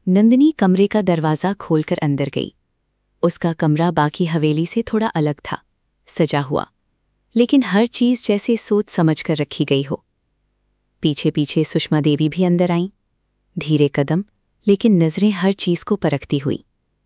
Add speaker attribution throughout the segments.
Speaker 1: नंदिनी कमरे का दरवाज़ा खोलकर अंदर गई। उसका कमरा बाकी हवेली से थोड़ा अलग था, सजा हुआ, लेकिन हर चीज़ जैसे सोच समझ कर रखी गई हो। पीछे पीछे सुषमा देवी भी अंदर आईं, धीरे कदम, लेकिन नज़रें हर चीज़ को परखती हुई।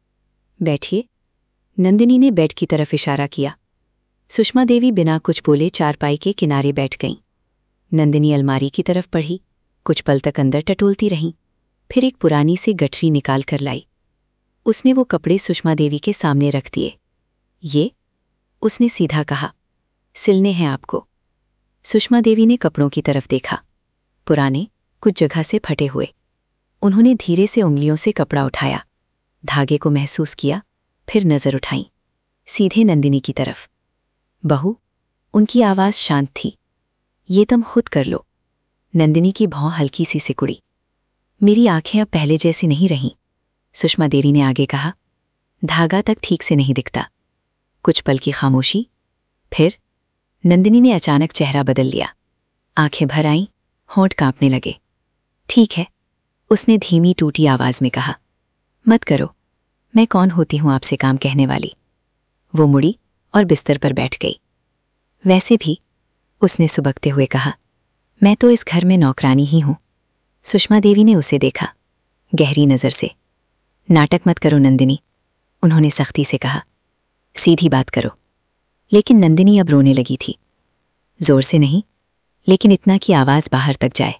Speaker 1: बैठिए, नंदिनी ने बेड की तरफ इशारा किया। सुषमा देवी बिना कुछ बोले चारपाई के किनारे बैठ गईं। नंदिनी अलमारी की तरफ बढ़ी, कुछ पल तक अंदर टटोलती रहीं, फिर एक पुरानी सी गठरी निकाल कर लाई। उसने वो कपड़े सुषमा देवी के सामने रख दिए। ये, उसने सीधा कहा, सिलने हैं आपको। सुषमा देवी ने कपड़ों की तरफ देखा, पुराने, कुछ जगह से फटे हुए। उन्होंने धीरे से उंगलियों से कपड़ा उठाया, धागे को महसूस किया, फिर नज़र उठाई, सीधे नंदिनी की तरफ। बहू, उनकी आवाज़ शांत थी। ये तुम खुद कर लो। नंदिनी की भौं हल्की सी सिकुड़ी। मेरी आंखें अब पहले जैसी नहीं रहीं, सुषमा देवी ने आगे कहा। धागा तक ठीक से नहीं दिखता। कुछ पल की खामोशी, फिर नंदिनी ने अचानक चेहरा बदल लिया। आंखें भर आईं, होंठ कांपने लगे। ठीक है, उसने धीमी टूटी आवाज में कहा। मत करो, मैं कौन होती हूं आपसे काम कहने वाली। वो मुड़ी और बिस्तर पर बैठ गई। वैसे भी, उसने सुबकते हुए कहा, मैं तो इस घर में नौकरानी ही हूं। सुषमा देवी ने उसे देखा, गहरी नज़र से। नाटक मत करो नंदिनी, उन्होंने सख्ती से कहा। सीधी बात करो। लेकिन नंदिनी अब रोने लगी थी। जोर से नहीं, लेकिन इतना कि आवाज़ बाहर तक जाए।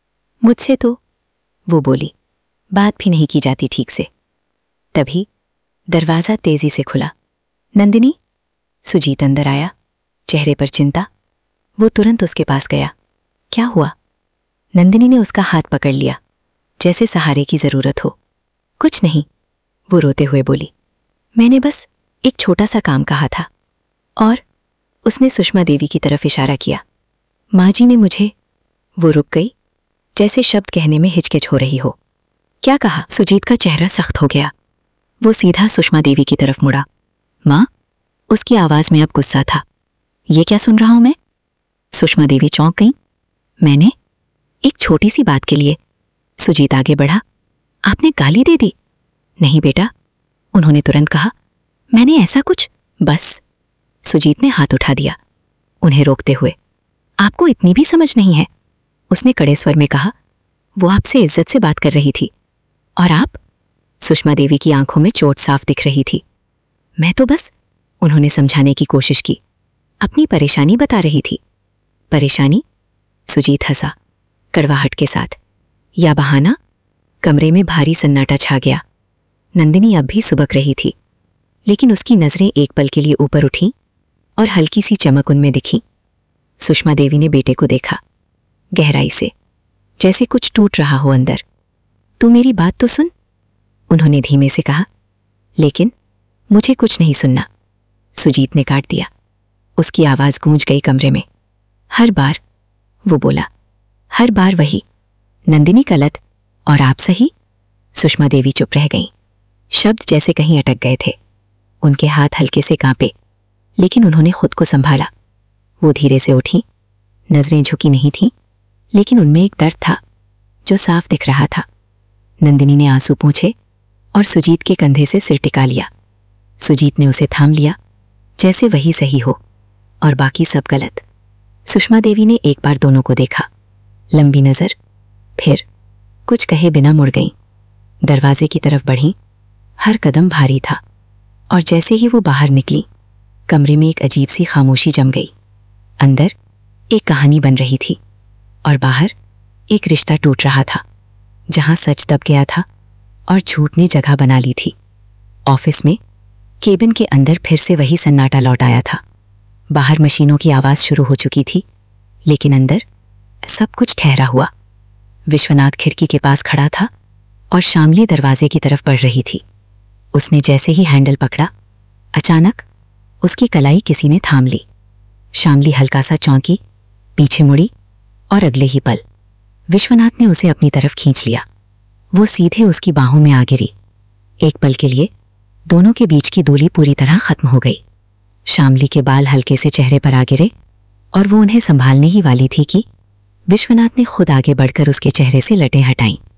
Speaker 1: मुझसे तो, वो बोली, बात भी नहीं की जाती ठीक से। तभी दरवाज़ा तेजी से खुला। नंदिनी, सुजीत अंदर आया, चेहरे पर चिंता। वो तुरंत उसके पास गया। क्या हुआ? नंदिनी ने उसका हाथ पकड़ लिया, जैसे सहारे की ज़रूरत हो। कुछ नहीं, वो रोते हुए बोली। मैंने बस एक छोटा सा काम कहा था। और उसने सुषमा देवी की तरफ इशारा किया। माँ जी ने मुझे, वो रुक गई, जैसे शब्द कहने में हिचकिच हो रही हो। क्या कहा? सुजीत का चेहरा सख्त हो गया। वो सीधा सुषमा देवी की तरफ मुड़ा। माँ? उसकी आवाज़ में अब गुस्सा था। ये क्या सुन रहा हूं मैं? सुषमा देवी चौंक गईं। मैंने? एक छोटी सी बात के लिए? सुजीत आगे बढ़ा। आपने गाली दे दी? नहीं बेटा, उन्होंने तुरंत कहा। मैंने ऐसा कुछ? बस। सुजीत ने हाथ उठा दिया, उन्हें रोकते हुए। आपको इतनी भी समझ नहीं है, उसने कड़े स्वर में कहा। वो आपसे इज्जत से बात कर रही थी, और आप? सुषमा देवी की आंखों में चोट साफ दिख रही थी। मैं तो बस, उन्होंने समझाने की कोशिश की, अपनी परेशानी बता रही थी। परेशानी? सुजीत हंसा, कड़वाहट के साथ। या बहाना? कमरे में भारी सन्नाटा छा गया। नंदिनी अब भी सुबक रही थी, लेकिन उसकी नजरें एक पल के लिए ऊपर उठीं और हल्की सी चमक उनमें दिखी। सुषमा देवी ने बेटे को देखा, गहराई से, जैसे कुछ टूट रहा हो अंदर। तू मेरी बात तो सुन, उन्होंने धीमे से कहा। लेकिन मुझे कुछ नहीं सुनना, सुजीत ने काट दिया। उसकी आवाज गूंज गई कमरे में। हर बार, वो बोला, हर बार वही। नंदिनी गलत और आप सही। सुषमा देवी चुप रह गईं। शब्द जैसे कहीं अटक गए थे। उनके हाथ हल्के से कांपे, लेकिन उन्होंने खुद को संभाला। वो धीरे से उठी, नजरें झुकी नहीं थीं, लेकिन उनमें एक दर्द था जो साफ दिख रहा था। नंदिनी ने आंसू पोंछे और सुजीत के कंधे से सिर टिका लिया। सुजीत ने उसे थाम लिया, जैसे वही सही हो और बाकी सब गलत। सुषमा देवी ने एक बार दोनों को देखा, लंबी नजर, फिर कुछ कहे बिना मुड़ गईं। दरवाजे की तरफ बढ़ीं। हर कदम भारी था, और जैसे ही वो बाहर निकली, कमरे में एक अजीब सी खामोशी जम गई। अंदर एक कहानी बन रही थी, और बाहर एक रिश्ता टूट रहा था, जहां सच दब गया था और झूठ ने जगह बना ली थी। ऑफिस में, केबिन के अंदर फिर से वही सन्नाटा लौट आया था। बाहर मशीनों की आवाज़ शुरू हो चुकी थी, लेकिन अंदर सब कुछ ठहरा हुआ। विश्वनाथ खिड़की के पास खड़ा था और शामली दरवाजे की तरफ बढ़ रही थी। उसने जैसे ही हैंडल पकड़ा, अचानक उसकी कलाई किसी ने थाम ली। शामली हल्का सा चौंकी, पीछे मुड़ी, और अगले ही पल विश्वनाथ ने उसे अपनी तरफ खींच लिया। वो सीधे उसकी बाहों में आ गिरी। एक पल के लिए दोनों के बीच की दूरी पूरी तरह खत्म हो गई। शामली के बाल हल्के से चेहरे पर आ गिरे, और वो उन्हें संभालने ही वाली थी कि विश्वनाथ ने खुद आगे बढ़कर उसके चेहरे से लटें हटाईं।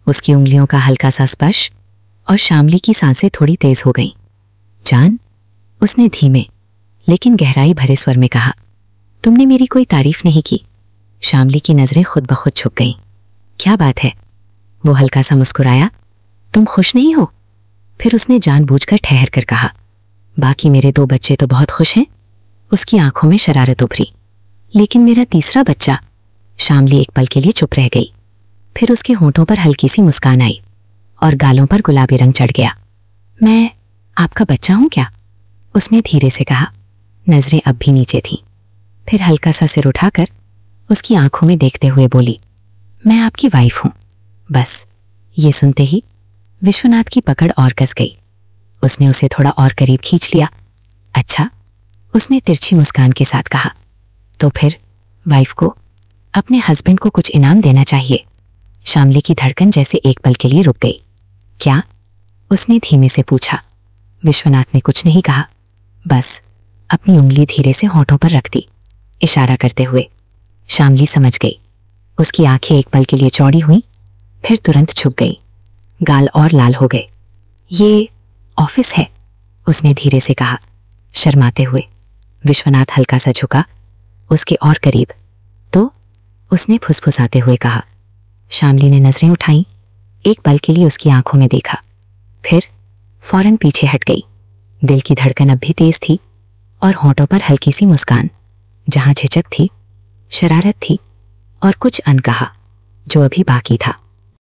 Speaker 1: उसकी उंगलियों का हल्का सा स्पर्श और शामली की सांसें थोड़ी तेज हो गईं। जान, उसने धीमे लेकिन गहराई भरे स्वर में कहा, तुमने मेरी कोई तारीफ नहीं की। शामली की नजरें खुद ब खुद झुक गईं। क्या बात है? वो हल्का सा मुस्कुराया। तुम खुश नहीं हो? फिर उसने जानबूझकर ठहर कर कहा, बाकी मेरे 2 बच्चे तो बहुत खुश हैं। उसकी आंखों में शरारत उभरी। लेकिन मेरा तीसरा बच्चा। शामली एक पल के लिए चुप रह गई। फिर उसके होंठों पर हल्की सी मुस्कान आई और गालों पर गुलाबी रंग चढ़ गया। मैं आपका बच्चा हूं क्या? उसने धीरे से कहा। नजरें अब भी नीचे थीं। फिर हल्का सा सिर उठाकर उसकी आंखों में देखते हुए बोली, मैं आपकी वाइफ हूं। बस। ये सुनते ही विश्वनाथ की पकड़ और कस गई। उसने उसे थोड़ा और करीब खींच लिया। अच्छा, उसने तिरछी मुस्कान के साथ कहा, तो फिर वाइफ को अपने हस्बैंड को कुछ इनाम देना चाहिए। शामली की धड़कन जैसे एक पल के लिए रुक गई। क्या? उसने धीमे से पूछा। विश्वनाथ ने कुछ नहीं कहा, बस अपनी उंगली धीरे से होंठों पर रख दी, इशारा करते हुए। शामली समझ गई। उसकी आंखें एक पल के लिए चौड़ी हुई, फिर तुरंत छुप गई। गाल और लाल हो गए। ये ऑफिस है, उसने धीरे से कहा, शर्माते हुए। विश्वनाथ हल्का सा झुका, उसके और करीब। तो उसने फुसफुसाते हुए कहा। शामली ने नजरें उठाईं, एक पल के लिए उसकी आंखों में देखा, फिर फौरन पीछे हट गई। दिल की धड़कन अब भी तेज थी और होंठों पर हल्की सी मुस्कान। जहां झिझक थी, शरारत थी और कुछ अनकहा जो अभी बाकी था।